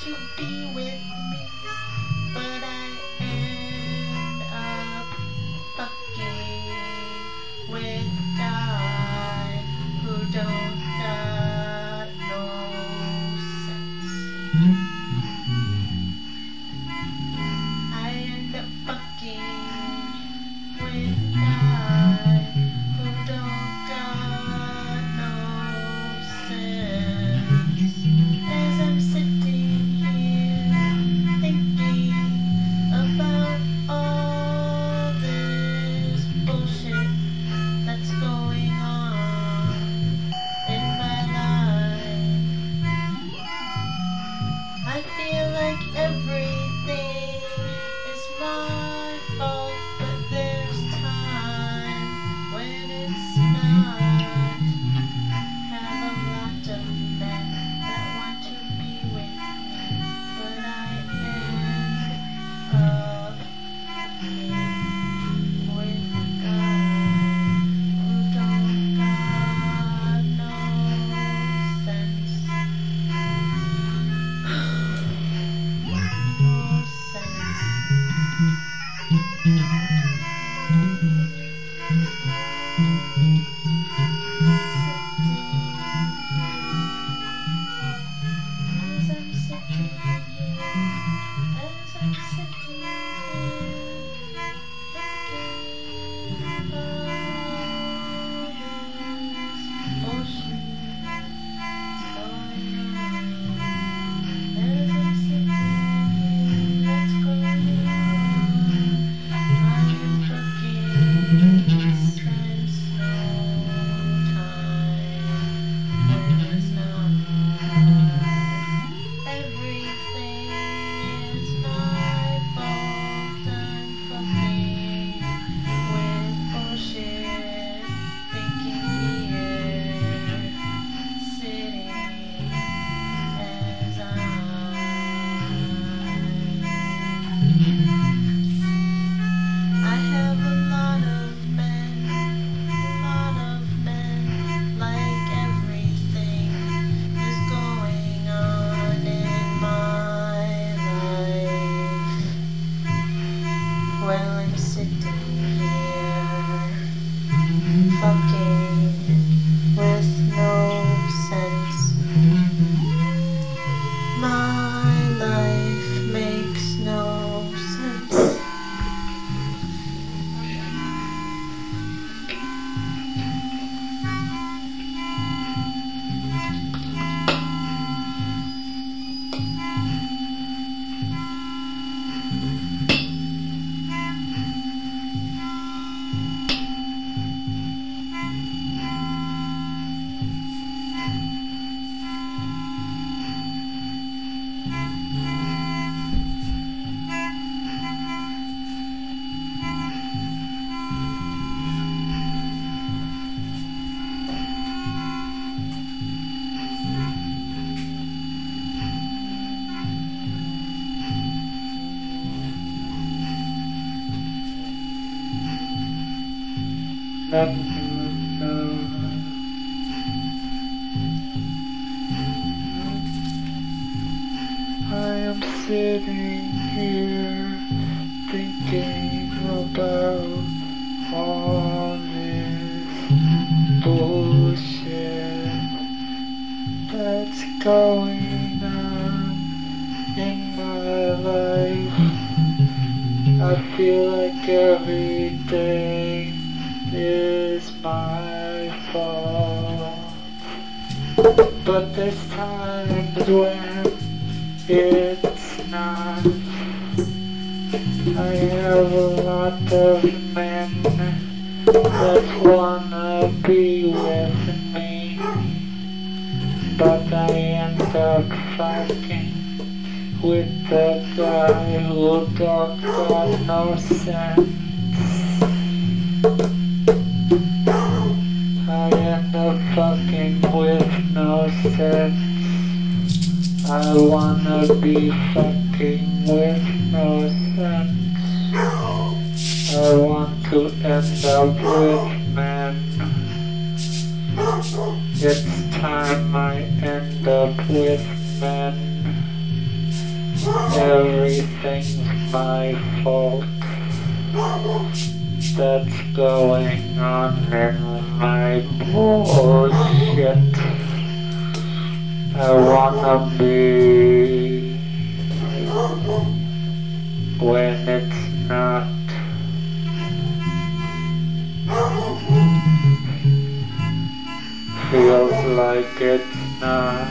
to be with me, but I end up fucking with guy who don't got no sense. I end up fucking with guy who don't got no sense. As I'm sitting here thinking about all this bullshit that's going on in my life, I feel like everything is my fault, but there's time when it's not. Have a lot of men that want to be with me, but I end up being with a guy who don't got no sense. Well, I'm sitting here fucking with no sense. My life makes no sense. I am sitting here thinking about all this bullshit that's going on in my life. I feel like everything is my fault, but there's times when it's not. I have a lot of men that wanna be with me, but I end up fucking with the guy who don't got no sense. I end up fucking with no sense. I wanna be fucking with no sense. I want to end up with men. It's time I end up with men. Everything's my fault. That's going on in my bullshit. I wanna be when it's not. Feels like it's not.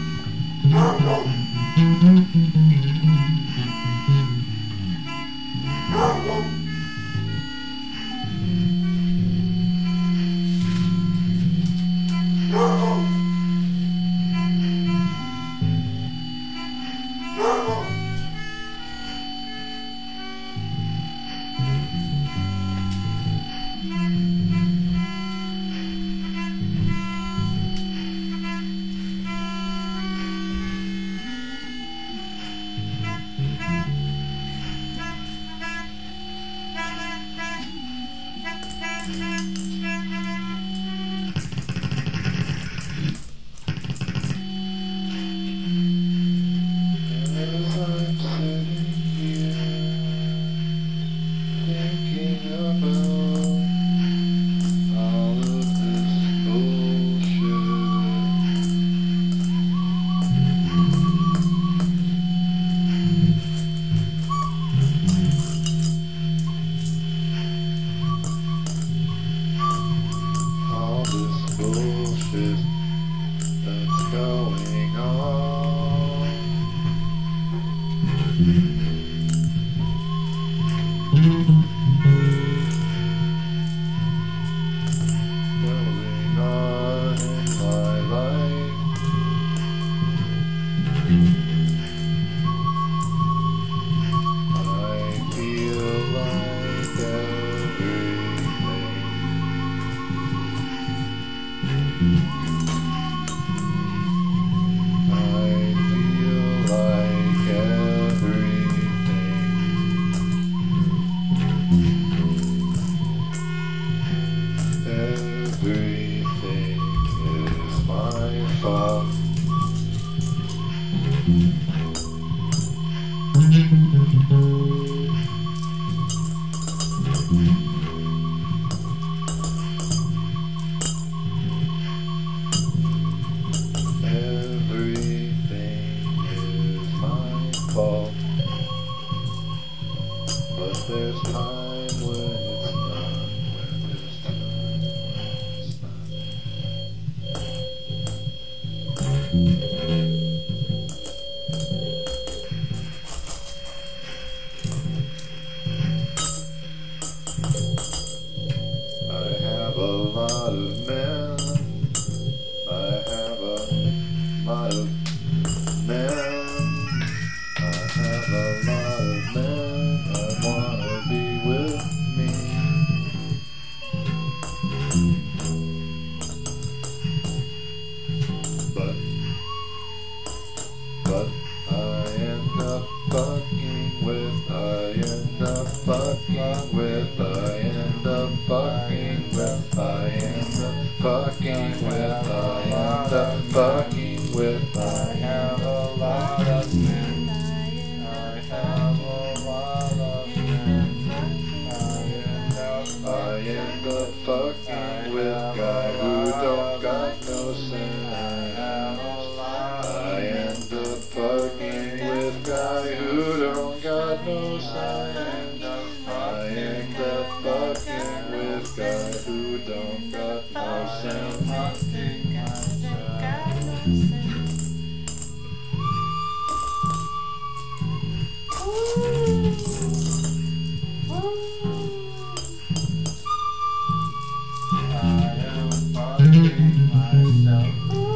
There's time when it's not, when there's time when it's not. I have a lot of men. I have a lot of men. I have a lot of men. Wanna be with me, but I end up fucking with, I end up fucking with, I end up fucking with, I end up fucking with, I end up fucking with, I have a lot of men. I have a lot of I end up fucking with a guy who don't got no sense. I end up fucking with a guy who don't got no sense. I end up fucking with a guy who don't got no sense. I am fucking myself.